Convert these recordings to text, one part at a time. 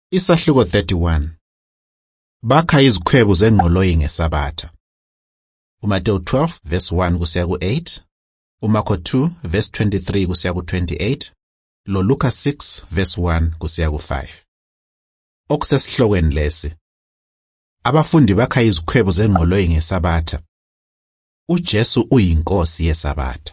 Isahluko 31. Bakha izikhwebu zengqoloyi ngeSabatha. uMateyu 12 verse 1 kusiya ku8, uMarko 2 verse 23 kusiya ku28, loLuka 6 verse 1 kusiya ku5. Okusesihlokweni lesi. Abafundi bakha izikhwebu zengqoloyi ngeSabatha. uJesu uyinkosi yeSabatha.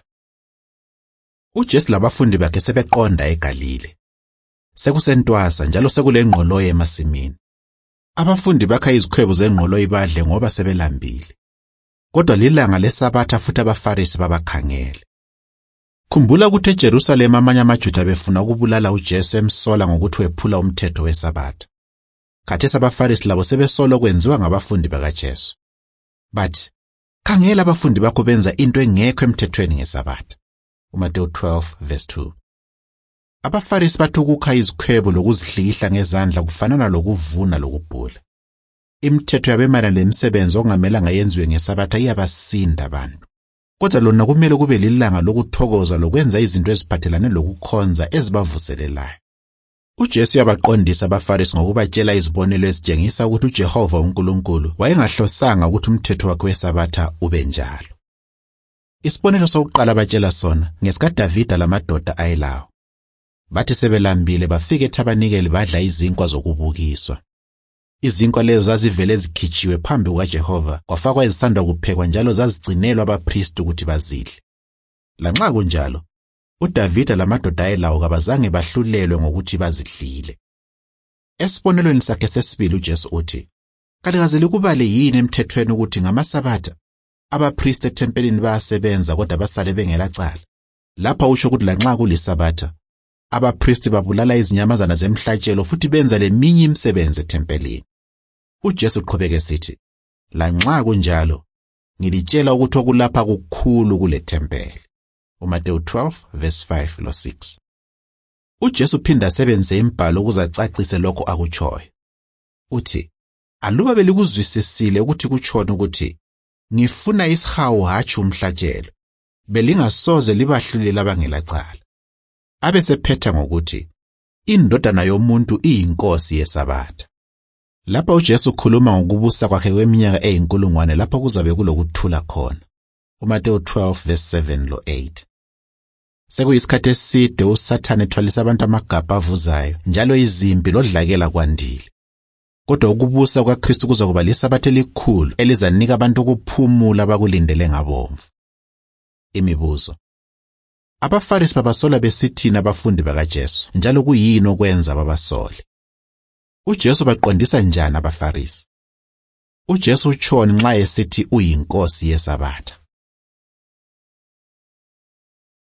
uJesu labafundi bakhe sebeqonda eGalile. Sekusentwasa njalo sekulengqoloyi emasimini. Abafundi bakha izikhwebu zengqoloyi badle ngoba sebelambile. Kodwa lilanga leSabatha futhi abaFarisi babakhangele. Khumbula ukuthi eJerusalema amanye amaJuda befuna ukubulala uJesu emsola ngokuthi wephula umthetho weSabatha. Khathesi abaFarisi labo sebesola kwenziwa ngabafundi bakaJesu. Bathi, khangela abafundi bakho benza into engekho emthethweni ngeSabatha. uMateyu 12 verse 2. AbaFarisi bathi ukukha izikhwebu lokuzihlikihla ngezandla kufanana lokuvuna lokubhula. Imithetho yabemayelana lemisebenzi okungamelanga yenziwe ngeSabatha iyabasinda abantu. Kodwa lona kumele kube lilanga lokuthokoza lokwenza izinto eziphathelane lokukhonza ezibavuselelayo. uJesu yabaqondisa abaFarisi ngokubatshela izibonelo ezitshengisa ukuthi uJehova uNkulunkulu wayengahlosanga ukuthi umthetho wakhe weSabatha ube njalo. Isibonelo sokuqala abatshela sona ngesikaDavida lamadoda ayelawo. Bathi sebelambile bafika ethabanikeli badla izinkwa zokubukiswa. Izinkwa lezo zazivele zikhitshiwe phambi kukaJehova, kwafakwa ezisanda kuphekwa njalo zazigcinelwa abaphristi ukuthi bazidle. Lanxa kunjalo, uDavida lamadoda ayelawo kabazange bahlulelwe ngokuthi bazidlile. Esibonelweni sakhe sesibili uJesu uthi, "Kalikaze likubale yini emthethweni ukuthi ngamaSabatha abaphristi ethempelini bayasebenza kodwa basale bengelacala? Lapha usho ukuthi lanxa kuliSabatha abaphristi babulala izinyamazana zemhlatshelo futhi benza leminye imisebenzi ethempelini." uJesu uqhubeka esithi, "Lanxa kunjalo, ngilitshela ukuthi okulapha kukhulu kule thempeli." uMateyu 12 verse 5 lo 6. uJesu uphinda asebenze imbhalo ukuze acacise lokho akutshoyo. Uthi, "Aluba belikuzwisisile ukuthi kutshona ukuthi ngifuna isihawu hatshi umhlatshelo, belingasoze libahlulela abangelacala." Abe sephetha ngokuthi, "Indodana yomuntu iyinkosi yeSabatha." Lapha uJesu ukhuluma ngokubusa kwakhe kweminyaka eyinkulungwane lapho kuzabe kulokuthula khona. uMateyu 12 verse 7 lo 8. Sekuyisikhathi eside uSathane ethwalisa abantu amagabha avuzayo njalo izimpi lodlakela kwandile. Kodwa ukubusa kukaKristu kuzakuba liSabatha elikhulu elizanika abantu ukuphumula abakulindele ngabomvu. Imibuzo. AbaFarisi babasola besithini abafundi bakaJesu njalo kuyini okwenza babasole? uJesu baqondisa njani abaFarisi? uJesu utshoni nxa esithi uyinkosi yeSabatha?